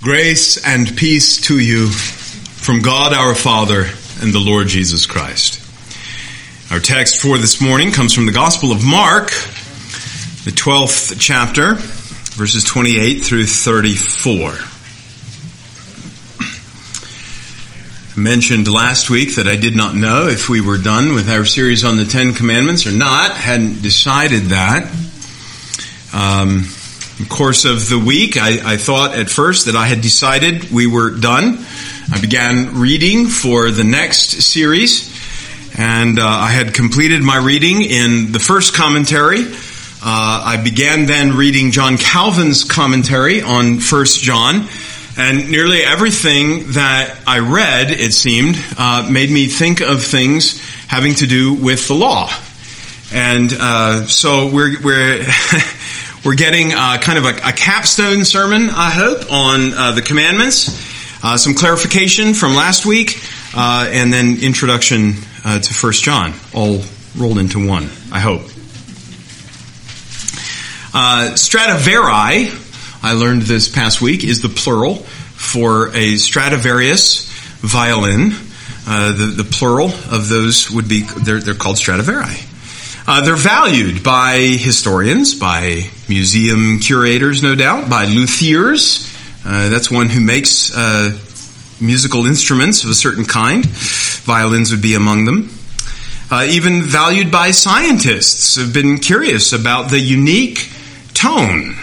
Grace and peace to you from God our Father and the Lord Jesus Christ. Our text for this morning comes from the Gospel of Mark, the 12th chapter, verses 28 through 34. I mentioned last week that I did not know if we were done with our series on the Ten Commandments or not. Hadn't decided that. In the course of the week, I thought at first that I had decided we were done. I began reading for the next series, and I had completed my reading in the first commentary. I began then reading John Calvin's commentary on 1 John, and nearly everything that I read, it seemed, made me think of things having to do with the law. And so we're we're getting kind of a capstone sermon, I hope, on the commandments, some clarification from last week, and then introduction to 1 John, all rolled into one, I hope. Stradivari, I learned this past week, is the plural for a Stradivarius violin. The plural of those would be, they're called Stradivari. They're valued by historians, by museum curators, no doubt, by luthiers. That's one who makes musical instruments of a certain kind. Violins would be among them. Even valued by scientists who have been curious about the unique tone.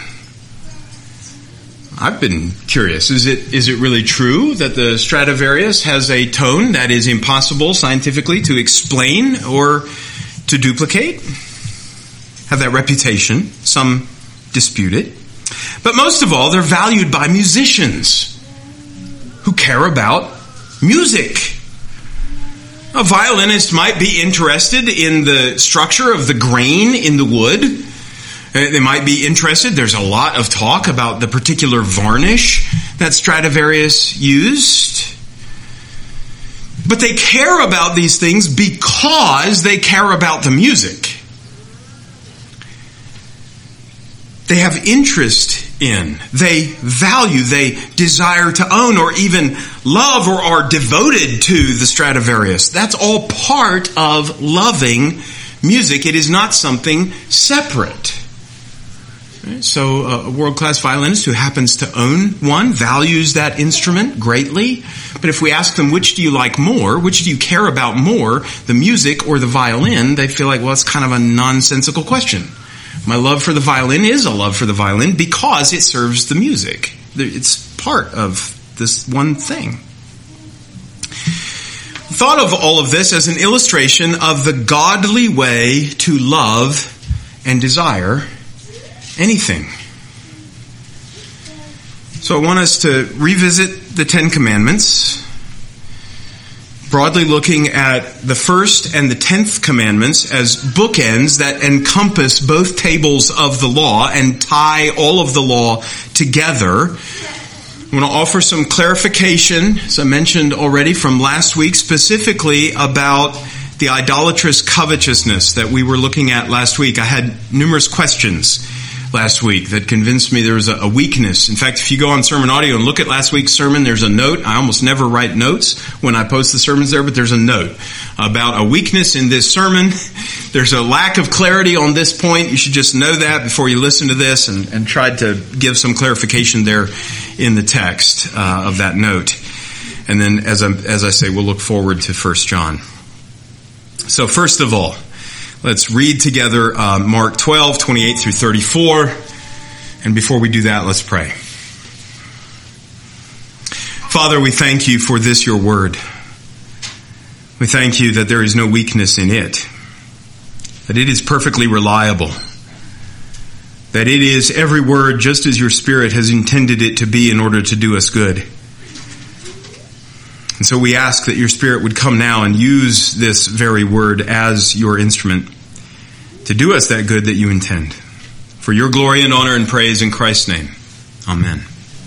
I've been curious. Is it really true that the Stradivarius has a tone that is impossible scientifically to explain or to duplicate? Have that reputation. Some dispute it. But most of all, they're valued by musicians who care about music. A violinist might be interested in the structure of the grain in the wood. They might be interested. There's a lot of talk about the particular varnish that Stradivarius used. But they care about these things because they care about the music. They have interest in, they value, they desire to own or even love or are devoted to the Stradivarius. That's all part of loving music. It is not something separate. So a world-class violinist who happens to own one values that instrument greatly. But if we ask them, which do you like more, which do you care about more, the music or the violin, they feel like, well, it's kind of a nonsensical question. My love for the violin is a love for the violin because it serves the music. It's part of this one thing. Thought of all of this as an illustration of the godly way to love and desire anything. So I want us to revisit the Ten Commandments, broadly looking at the first and the 10th commandments as bookends that encompass both tables of the law and tie all of the law together. I want to offer some clarification, as I mentioned already from last week, specifically about the idolatrous covetousness that we were looking at last week. I had numerous questions last week that convinced me there was a weakness. In fact, if you go on Sermon Audio and look at last week's sermon, there's a note. I almost never write notes when I post the sermons there, but there's a note about a weakness in this sermon. There's a lack of clarity on this point. You should just know that before you listen to this and try to give some clarification there in the text of that note. And then, as I say, we'll look forward to 1 John. So first of all, let's read together Mark 12, 28 through 34. And before we do that, let's pray. Father, we thank you for this, your word. We thank you that there is no weakness in it, that it is perfectly reliable, that it is every word just as your Spirit has intended it to be in order to do us good. And so we ask that your Spirit would come now and use this very word as your instrument to do us that good that you intend. For your glory and honor and praise in Christ's name. Amen.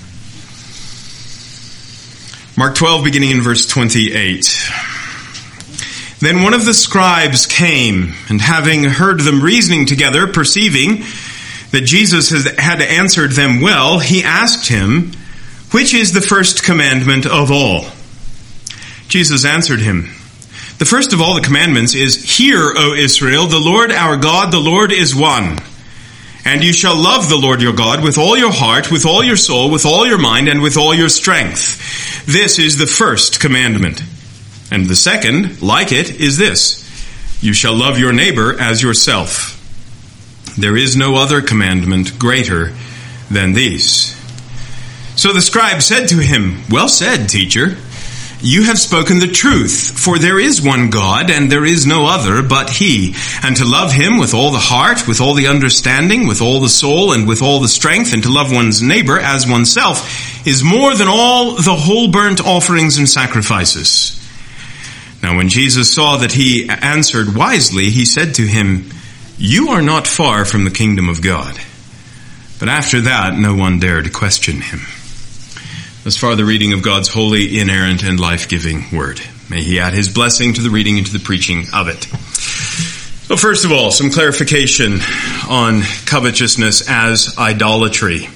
Mark 12, beginning in verse 28. Then one of the scribes came, and having heard them reasoning together, perceiving that Jesus had answered them well, he asked him, "Which is the first commandment of all?" Jesus answered him, "The first of all the commandments is, 'Hear, O Israel, the Lord our God, the Lord is one. And you shall love the Lord your God with all your heart, with all your soul, with all your mind, and with all your strength. This is the first commandment. And the second, like it, is this: you shall love your neighbor as yourself. There is no other commandment greater than these." So the scribe said to him, "Well said, teacher. You have spoken the truth, for there is one God, and there is no other but He. And to love Him with all the heart, with all the understanding, with all the soul, and with all the strength, and to love one's neighbor as oneself, is more than all the whole burnt offerings and sacrifices." Now when Jesus saw that he answered wisely, he said to him, "You are not far from the kingdom of God." But after that, no one dared question him. Thus far the reading of God's holy, inerrant, and life-giving word. May He add His blessing to the reading and to the preaching of it. So first of all, some clarification on covetousness as idolatry.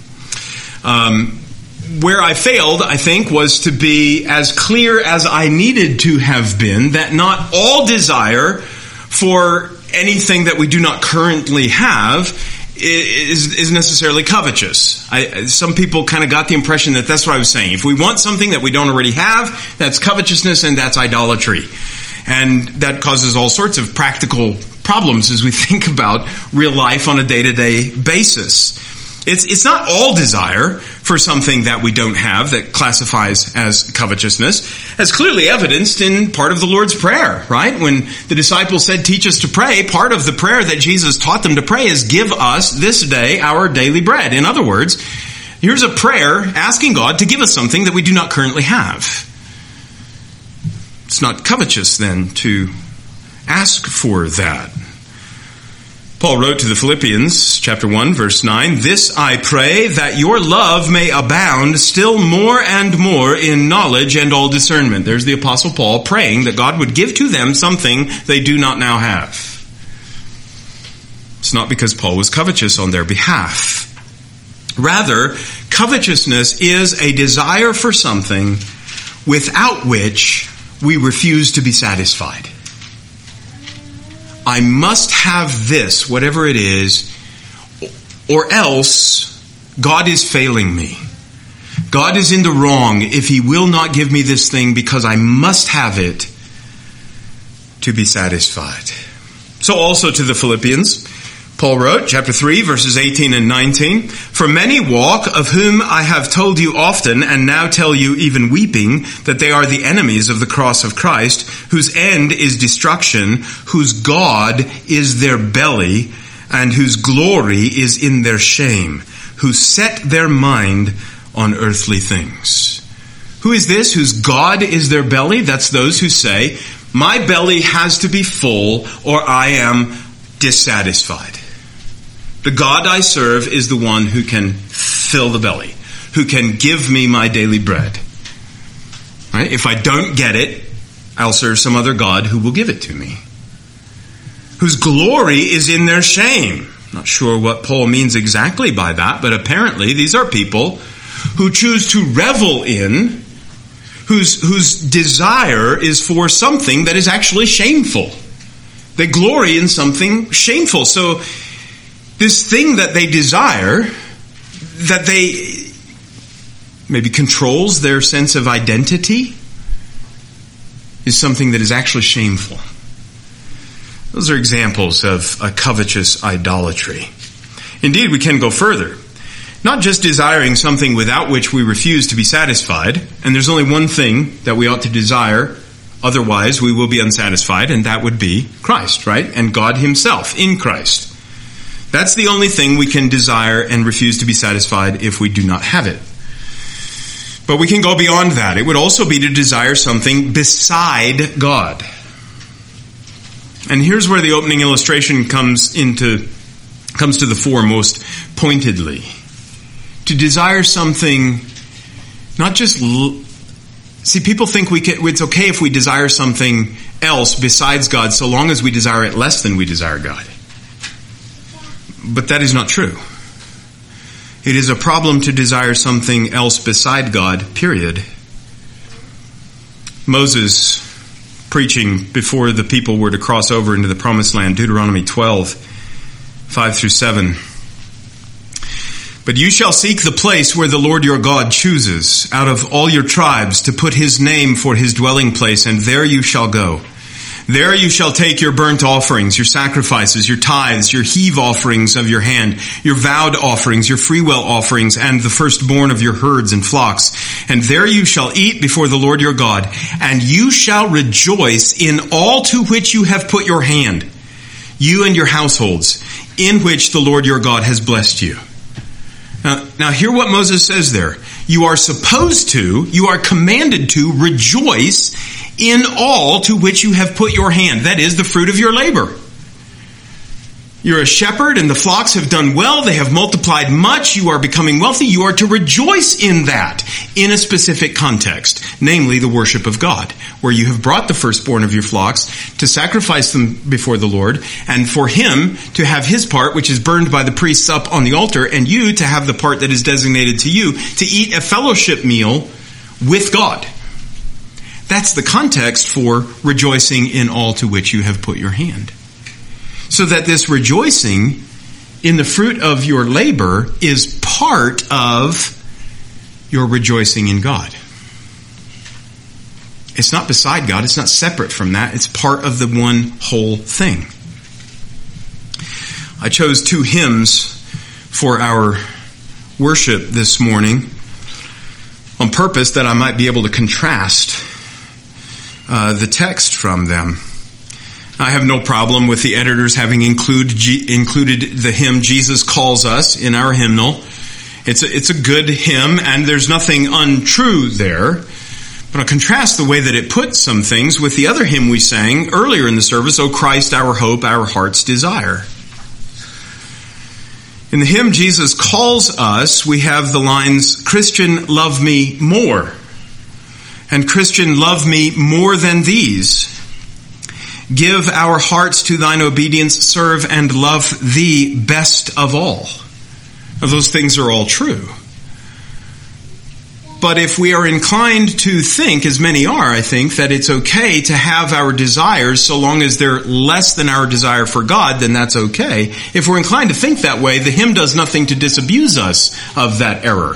Where I failed, I think, was to be as clear as I needed to have been that not all desire for anything that we do not currently have is necessarily covetous. Some people kind of got the impression that that's what I was saying. If we want something that we don't already have, that's covetousness and that's idolatry. And that causes all sorts of practical problems as we think about real life on a day-to-day basis. It's not all desire for something that we don't have that classifies as covetousness, as clearly evidenced in part of the Lord's Prayer, right? When the disciples said, "Teach us to pray," part of the prayer that Jesus taught them to pray is, "Give us this day our daily bread." In other words, here's a prayer asking God to give us something that we do not currently have. It's not covetous then to ask for that. Paul wrote to the Philippians, chapter 1, verse 9, "This I pray, that your love may abound still more and more in knowledge and all discernment." There's the Apostle Paul praying that God would give to them something they do not now have. It's not because Paul was covetous on their behalf. Rather, covetousness is a desire for something without which we refuse to be satisfied. I must have this, whatever it is, or else God is failing me. God is in the wrong if He will not give me this thing because I must have it to be satisfied. So also to the Philippians, Paul wrote, chapter 3, verses 18 and 19, "For many walk, of whom I have told you often, and now tell you even weeping, that they are the enemies of the cross of Christ, whose end is destruction, whose God is their belly, and whose glory is in their shame, who set their mind on earthly things." Who is this whose God is their belly? That's those who say, "My belly has to be full or I am dissatisfied." The God I serve is the one who can fill the belly, who can give me my daily bread. Right? If I don't get it, I'll serve some other God who will give it to me. Whose glory is in their shame. Not sure what Paul means exactly by that, but apparently these are people who choose to revel in, whose desire is for something that is actually shameful. They glory in something shameful. So this thing that they desire, that they maybe controls their sense of identity, is something that is actually shameful. Those are examples of a covetous idolatry. Indeed, we can go further. Not just desiring something without which we refuse to be satisfied, and there's only one thing that we ought to desire, otherwise we will be unsatisfied, and that would be Christ, right? And God Himself in Christ. That's the only thing we can desire and refuse to be satisfied if we do not have it. But we can go beyond that. It would also be to desire something beside God. And here's where the opening illustration comes to the fore most pointedly. To desire something, not just... See, people think it's okay if we desire something else besides God so long as we desire it less than we desire God. But that is not true. It is a problem to desire something else beside God, period. Moses, preaching before the people were to cross over into the promised land, Deuteronomy 12, 5 through 7. But you shall seek the place where the Lord your God chooses out of all your tribes to put his name for his dwelling place, and there you shall go. There you shall take your burnt offerings, your sacrifices, your tithes, your heave offerings of your hand, your vowed offerings, your freewill offerings, and the firstborn of your herds and flocks. And there you shall eat before the Lord your God, and you shall rejoice in all to which you have put your hand, you and your households, in which the Lord your God has blessed you. Now hear what Moses says there. You are commanded to rejoice in all to which you have put your hand. That is the fruit of your labor. You're a shepherd and the flocks have done well. They have multiplied much. You are becoming wealthy. You are to rejoice in that in a specific context, namely the worship of God, where you have brought the firstborn of your flocks to sacrifice them before the Lord, and for him to have his part, which is burned by the priests up on the altar, and you to have the part that is designated to you to eat a fellowship meal with God. That's the context for rejoicing in all to which you have put your hand. So that this rejoicing in the fruit of your labor is part of your rejoicing in God. It's not beside God. It's not separate from that. It's part of the one whole thing. I chose 2 hymns for our worship this morning on purpose that I might be able to contrast the text from them. I have no problem with the editors having included the hymn Jesus Calls Us in our hymnal. It's a good hymn, and there's nothing untrue there. But I'll contrast the way that it puts some things with the other hymn we sang earlier in the service, O Christ, our hope, our heart's desire. In the hymn Jesus Calls Us, we have the lines, Christian, love me more, and Christian, love me more than these. Give our hearts to thine obedience, serve and love thee best of all. Now, those things are all true. But if we are inclined to think, as many are, I think, that it's okay to have our desires so long as they're less than our desire for God, then that's okay. If we're inclined to think that way, the hymn does nothing to disabuse us of that error.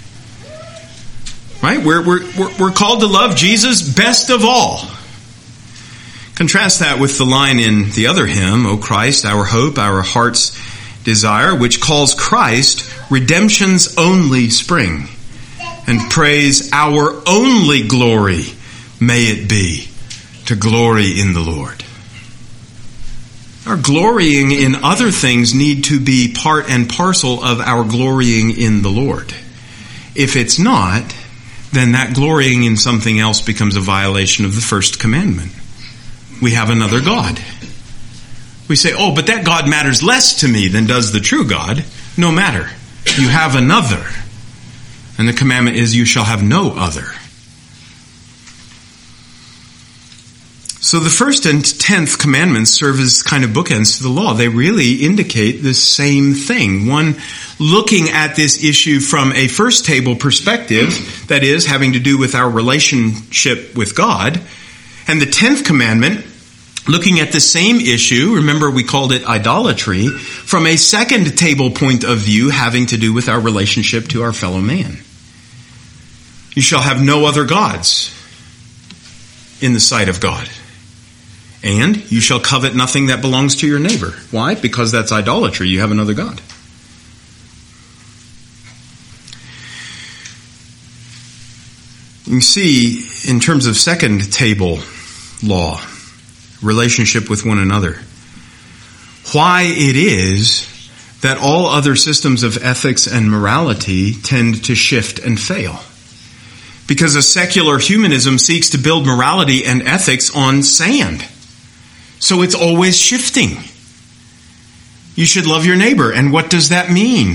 Right? We're called to love Jesus best of all. Contrast that with the line in the other hymn, O Christ, our hope, our heart's desire, which calls Christ redemption's only spring, and praise our only glory may it be to glory in the Lord. Our glorying in other things need to be part and parcel of our glorying in the Lord. If it's not, then that glorying in something else becomes a violation of the first commandment. We have another God. We say, oh, but that God matters less to me than does the true God. No matter. You have another. And the commandment is, you shall have no other. So the first and 10th commandments serve as kind of bookends to the law. They really indicate the same thing. One, looking at this issue from a first table perspective, that is, having to do with our relationship with God. And the 10th commandment, looking at the same issue, remember we called it idolatry, from a second table point of view, having to do with our relationship to our fellow man. You shall have no other gods in the sight of God. And you shall covet nothing that belongs to your neighbor. Why? Because that's idolatry. You have another God. You see, in terms of second table law, relationship with one another, why it is that all other systems of ethics and morality tend to shift and fail. Because a secular humanism seeks to build morality and ethics on sand. So it's always shifting. You should love your neighbor. And what does that mean?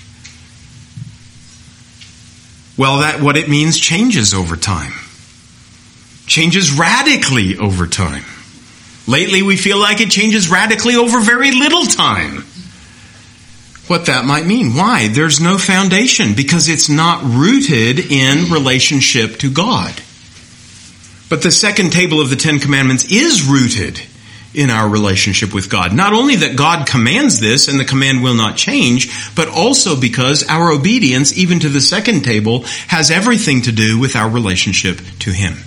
Well, what it means changes over time. Changes radically over time. Lately, we feel like it changes radically over very little time. what that might mean. Why? There's no foundation, because it's not rooted in relationship to God. But the second table of the Ten Commandments is rooted in our relationship with God. Not only that God commands this and the command will not change, but also because our obedience, even to the second table, has everything to do with our relationship to Him.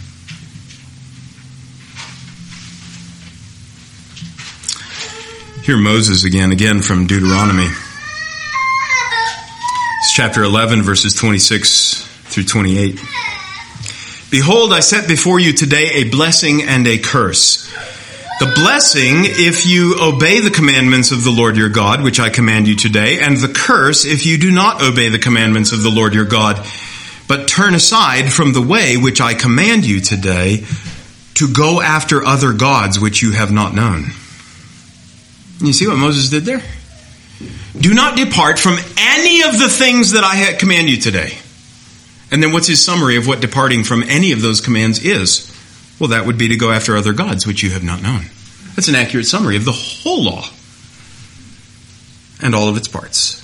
Hear Moses again from Deuteronomy. It's chapter 11, verses 26 through 28. Behold, I set before you today a blessing and a curse. The blessing, if you obey the commandments of the Lord your God, which I command you today, and the curse, if you do not obey the commandments of the Lord your God, but turn aside from the way which I command you today, to go after other gods which you have not known. You see what Moses did there? Do not depart from any of the things that I command you today. And then what's his summary of what departing from any of those commands is? Well, that would be to go after other gods which you have not known. That's an accurate summary of the whole law and all of its parts.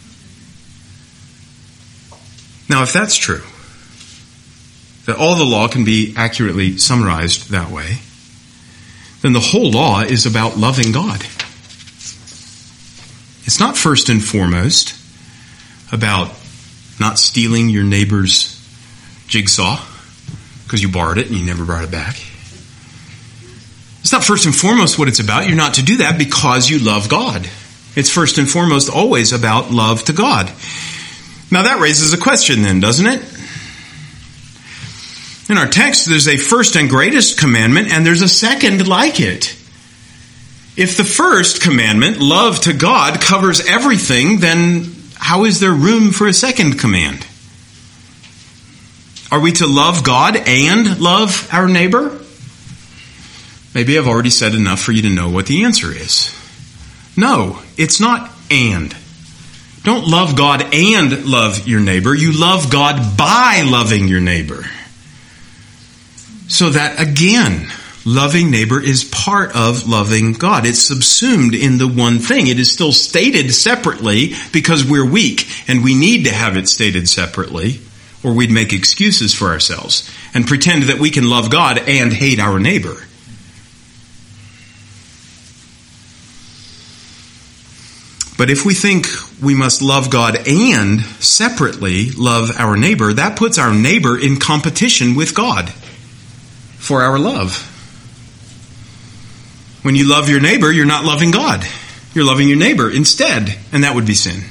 Now, if that's true, that all the law can be accurately summarized that way, then the whole law is about loving God. It's not first and foremost about not stealing your neighbor's jigsaw because you borrowed it and you never brought it back. It's not first and foremost what it's about. You're not to do that because you love God. It's first and foremost always about love to God. Now that raises a question then, doesn't it? In our text, there's a first and greatest commandment, and there's a second like it. If the first commandment, love to God, covers everything, then how is there room for a second command? Are we to love God and love our neighbor? Maybe I've already said enough for you to know what the answer is. No, it's not and. Don't love God and love your neighbor. You love God by loving your neighbor. So that, again, loving neighbor is part of loving God. It's subsumed in the one thing. It is still stated separately because we're weak and we need to have it stated separately, or we'd make excuses for ourselves and pretend that we can love God and hate our neighbor. But if we think we must love God and separately love our neighbor, that puts our neighbor in competition with God for our love. When you love your neighbor, you're not loving God. You're loving your neighbor instead, and that would be sin.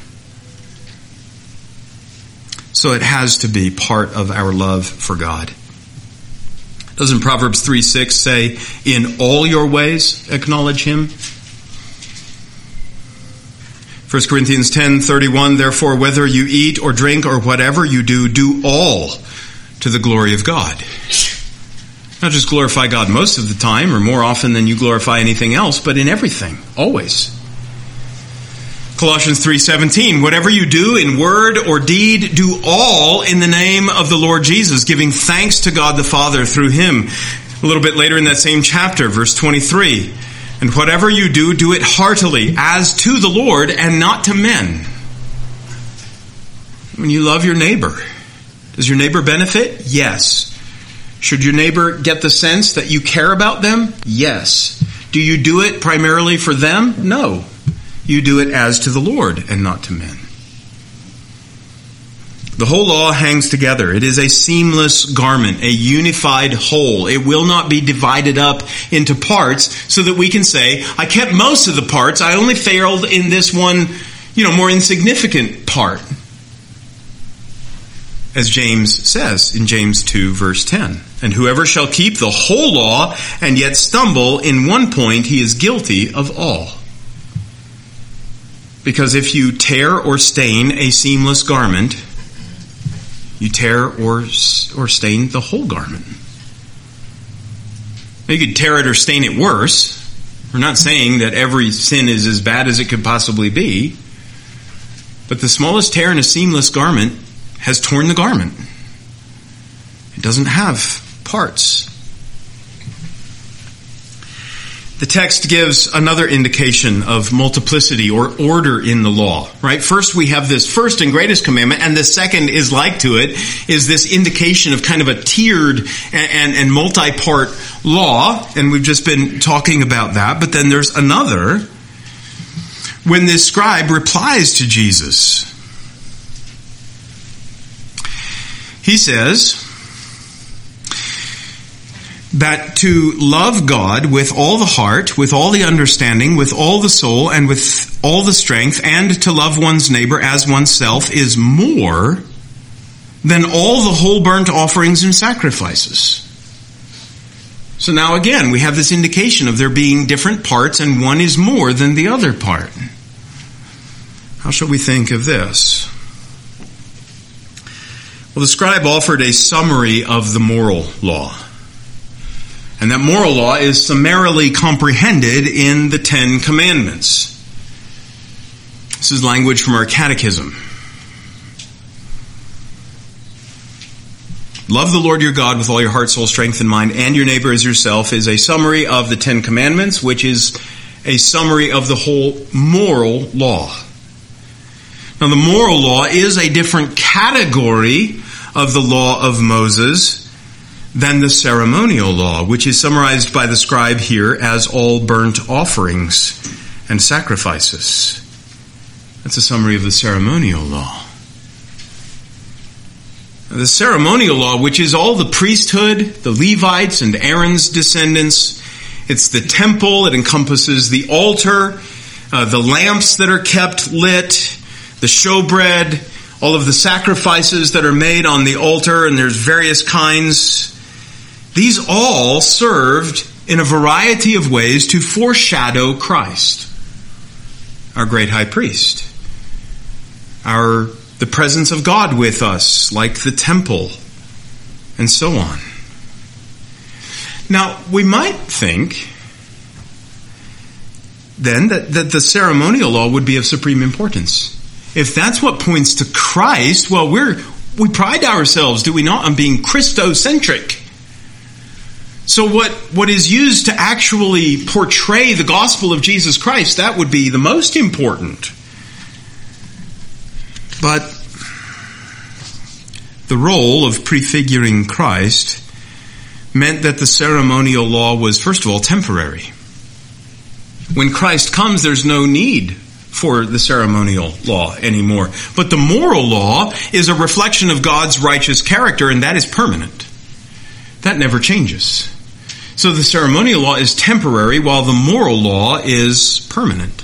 So it has to be part of our love for God. Doesn't Proverbs 3:6 say, in all your ways acknowledge Him? 1 Corinthians 10:31, therefore whether you eat or drink or whatever you do, do all to the glory of God. Not just glorify God most of the time or more often than you glorify anything else, but in everything, always. Colossians 3:17, whatever you do in word or deed, do all in the name of the Lord Jesus, giving thanks to God the Father through Him. A little bit later in that same chapter, verse 23, and whatever you do, do it heartily, as to the Lord and not to men. When you love your neighbor, does your neighbor benefit? Yes. Should your neighbor get the sense that you care about them? Yes. Do you do it primarily for them? No. You do it as to the Lord and not to men. The whole law hangs together. It is a seamless garment, a unified whole. It will not be divided up into parts so that we can say, I kept most of the parts, I only failed in this one, more insignificant part. As James says in James 2 verse 10, and whoever shall keep the whole law and yet stumble in one point, he is guilty of all. Because if you tear or stain a seamless garment, you tear or stain the whole garment. Now, you could tear it or stain it worse. We're not saying that every sin is as bad as it could possibly be. But the smallest tear in a seamless garment has torn the garment. It doesn't have parts. The text gives another indication of multiplicity or order in the law, right? First, we have this first and greatest commandment, and the second is like to it, is this indication of kind of a tiered and multi-part law, and we've just been talking about that. But then there's another, when this scribe replies to Jesus. He says that to love God with all the heart, with all the understanding, with all the soul, and with all the strength, and to love one's neighbor as oneself is more than all the whole burnt offerings and sacrifices. So now again, we have this indication of there being different parts, and one is more than the other part. How shall we think of this? Well, the scribe offered a summary of the moral law. And that moral law is summarily comprehended in the 10 Commandments. This is language from our catechism. Love the Lord your God with all your heart, soul, strength, and mind, and your neighbor as yourself is a summary of the 10 Commandments, which is a summary of the whole moral law. Now, the moral law is a different category of the law of Moses than the ceremonial law, which is summarized by the scribe here as all burnt offerings and sacrifices. That's a summary of the ceremonial law. The ceremonial law, which is all the priesthood, the Levites and Aaron's descendants, it's the temple, it encompasses the altar, the lamps that are kept lit, the showbread, all of the sacrifices that are made on the altar, and there's various kinds. These all served in a variety of ways to foreshadow Christ, our great high priest, the presence of God with us, like the temple, and so on. Now, we might think then that the ceremonial law would be of supreme importance. If that's what points to Christ, well, we pride ourselves, do we not, on being Christocentric. So what is used to actually portray the gospel of Jesus Christ, that would be the most important. But the role of prefiguring Christ meant that the ceremonial law was, first of all, temporary. When Christ comes, there's no need for the ceremonial law anymore. But the moral law is a reflection of God's righteous character, and that is permanent. That never changes. So the ceremonial law is temporary, while the moral law is permanent.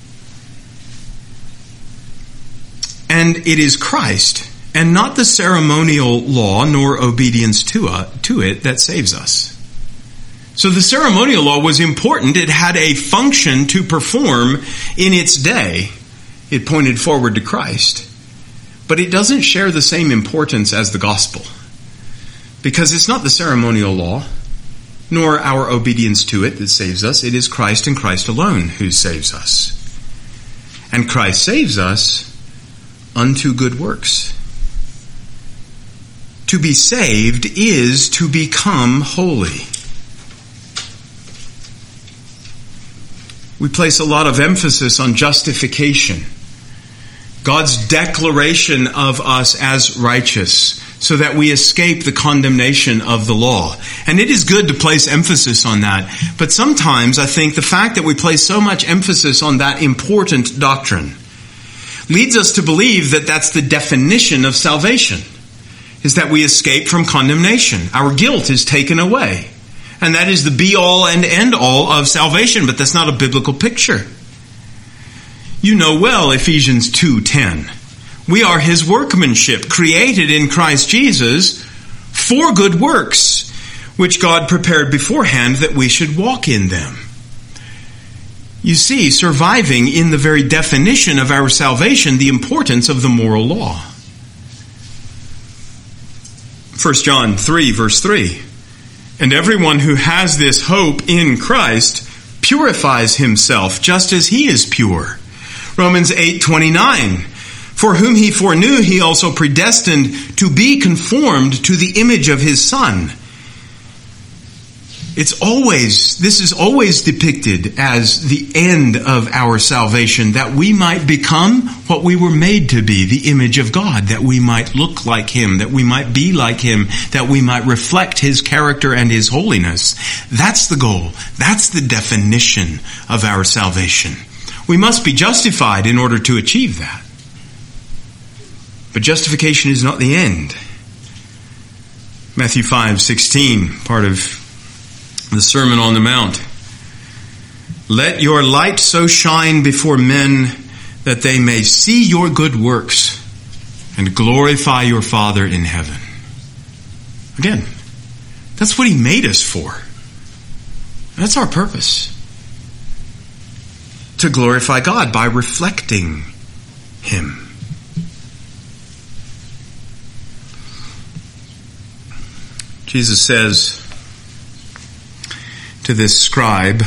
And it is Christ, and not the ceremonial law, nor obedience to it, that saves us. So the ceremonial law was important. It had a function to perform in its day. It pointed forward to Christ. But it doesn't share the same importance as the gospel. Because it's not the ceremonial law, nor our obedience to it that saves us. It is Christ and Christ alone who saves us. And Christ saves us unto good works. To be saved is to become holy. We place a lot of emphasis on justification, God's declaration of us as righteous, so that we escape the condemnation of the law. And it is good to place emphasis on that. But sometimes I think the fact that we place so much emphasis on that important doctrine leads us to believe that that's the definition of salvation, is that we escape from condemnation. Our guilt is taken away. And that is the be-all and end-all of salvation, but that's not a biblical picture. You know well Ephesians 2:10. We are His workmanship, created in Christ Jesus for good works, which God prepared beforehand that we should walk in them. You see, surviving in the very definition of our salvation, the importance of the moral law. 1 John 3, verse 3. And everyone who has this hope in Christ purifies himself just as He is pure. Romans 8:29. For whom He foreknew, He also predestined to be conformed to the image of His Son, This is always depicted as the end of our salvation, that we might become what we were made to be, the image of God, that we might look like Him, that we might be like Him, that we might reflect His character and His holiness. That's the goal. That's the definition of our salvation. We must be justified in order to achieve that. But justification is not the end. Matthew 5:16, part of the Sermon on the Mount. Let your light so shine before men that they may see your good works and glorify your Father in heaven. Again, that's what He made us for. That's our purpose. To glorify God by reflecting Him. Jesus says to this scribe,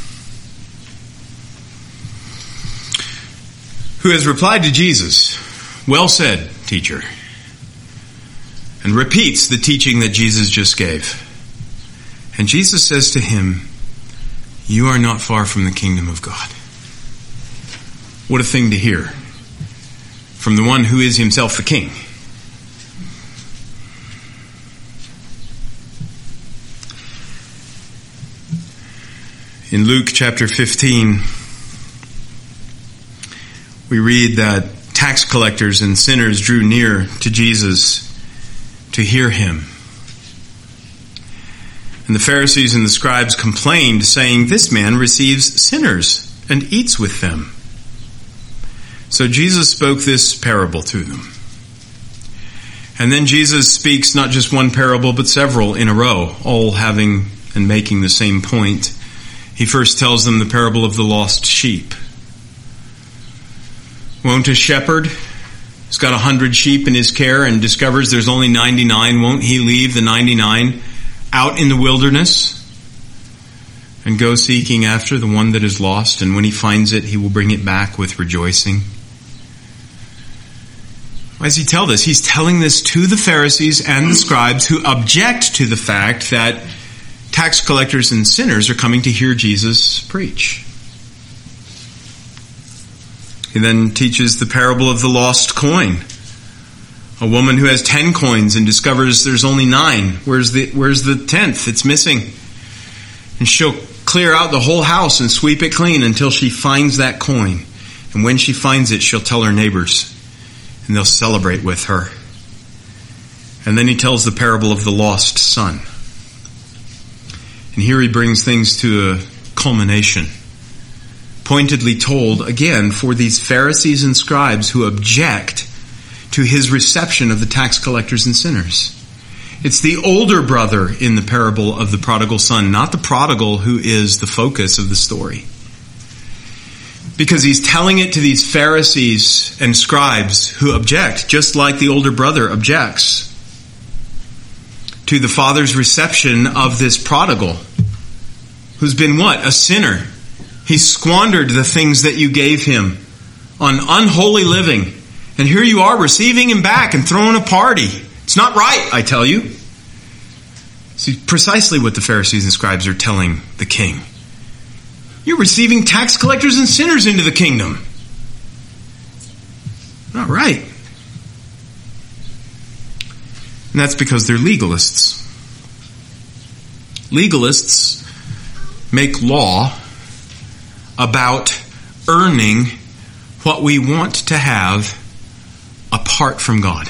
who has replied to Jesus, "Well said, teacher," and repeats the teaching that Jesus just gave. And Jesus says to him, "You are not far from the kingdom of God." What a thing to hear from the one who is himself the king. In Luke chapter 15, we read that tax collectors and sinners drew near to Jesus to hear Him. And the Pharisees and the scribes complained, saying, "This man receives sinners and eats with them." So Jesus spoke this parable to them. And then Jesus speaks not just one parable, but several in a row, all having and making the same point. He first tells them the parable of the lost sheep. Won't a shepherd who's got 100 sheep in his care and discovers there's only 99, won't he leave the 99 out in the wilderness and go seeking after the one that is lost? And when he finds it, he will bring it back with rejoicing. Why does he tell this? He's telling this to the Pharisees and the scribes who object to the fact that tax collectors and sinners are coming to hear Jesus preach. He then teaches the parable of the lost coin. A woman who has 10 coins and discovers there's only 9. Where's the 10th? It's missing. And she'll clear out the whole house and sweep it clean until she finds that coin. And when she finds it, she'll tell her neighbors, and they'll celebrate with her. And then he tells the parable of the lost son. And here he brings things to a culmination. Pointedly told, again, for these Pharisees and scribes who object to his reception of the tax collectors and sinners. It's the older brother in the parable of the prodigal son, not the prodigal who is the focus of the story. Because he's telling it to these Pharisees and scribes who object, just like the older brother objects to the father's reception of this prodigal, who's been what? A sinner. He squandered the things that you gave him on unholy living. And here you are receiving him back and throwing a party. It's not right, I tell you. See, precisely what the Pharisees and scribes are telling the king. You're receiving tax collectors and sinners into the kingdom. Not right. And that's because they're legalists. Legalists make law about earning what we want to have apart from God.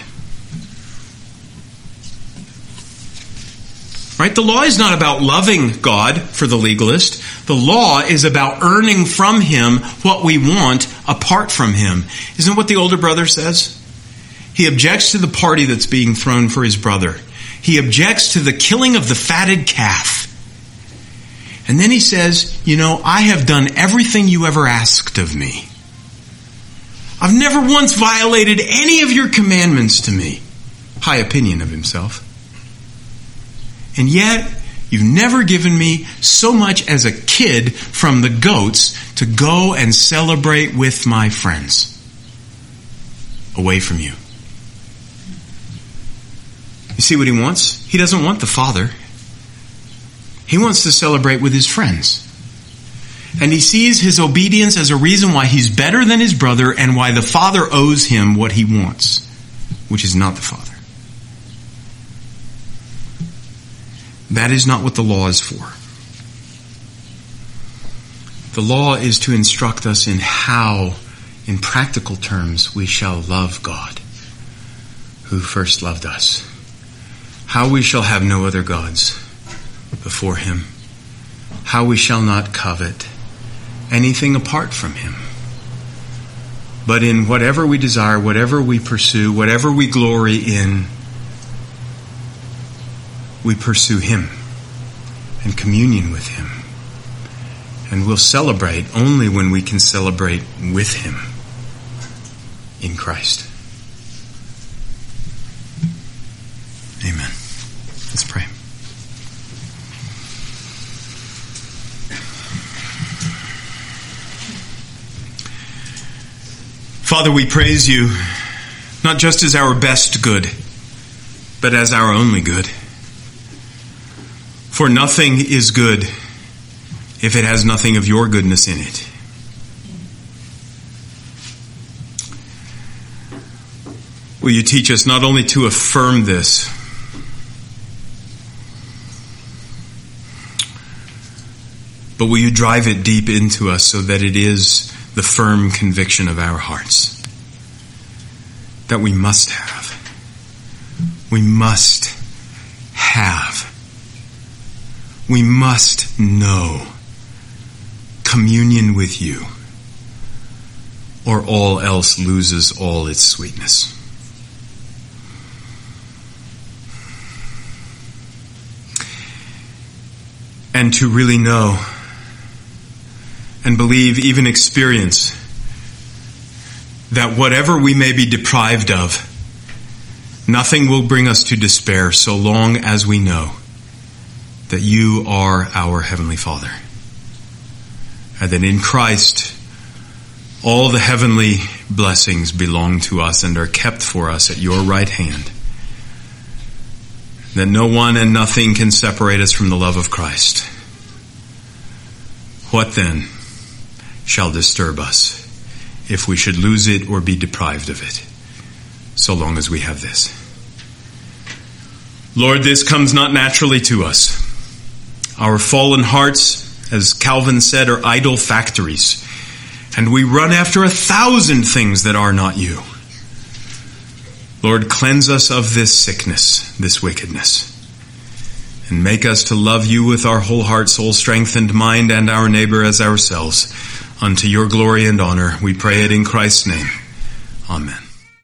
Right? The law is not about loving God for the legalist. The law is about earning from Him what we want apart from Him. Isn't what the older brother says? He objects to the party that's being thrown for his brother. He objects to the killing of the fatted calf. And then he says, I have done everything you ever asked of me. I've never once violated any of your commandments to me. High opinion of himself. And yet, you've never given me so much as a kid from the goats to go and celebrate with my friends. Away from you. You see what he wants? He doesn't want the father. He wants to celebrate with his friends. And he sees his obedience as a reason why he's better than his brother and why the Father owes him what he wants, which is not the Father. That is not what the law is for. The law is to instruct us in how, in practical terms, we shall love God, who first loved us. How we shall have no other gods before him. How we shall not covet anything apart from him. But in whatever we desire, whatever we pursue, whatever we glory in, we pursue him and communion with him. And we'll celebrate only when we can celebrate with him in Christ. Amen. Let's pray. Father, we praise you, not just as our best good, but as our only good. For nothing is good if it has nothing of your goodness in it. Will you teach us not only to affirm this, but will you drive it deep into us so that it is the firm conviction of our hearts that we must have. We must have. We must know communion with you, or all else loses all its sweetness. And to really know and believe, even experience, that whatever we may be deprived of, nothing will bring us to despair so long as we know that you are our Heavenly Father. And that in Christ, all the heavenly blessings belong to us and are kept for us at your right hand. That no one and nothing can separate us from the love of Christ. What then shall disturb us if we should lose it or be deprived of it, so long as we have this? Lord, this comes not naturally to us. Our fallen hearts, as Calvin said, are idol factories, and we run after 1,000 things that are not you. Lord, cleanse us of this sickness, this wickedness, and make us to love you with our whole heart, soul, strength, and mind, and our neighbor as ourselves. Unto your glory and honor, we pray it in Christ's name. Amen.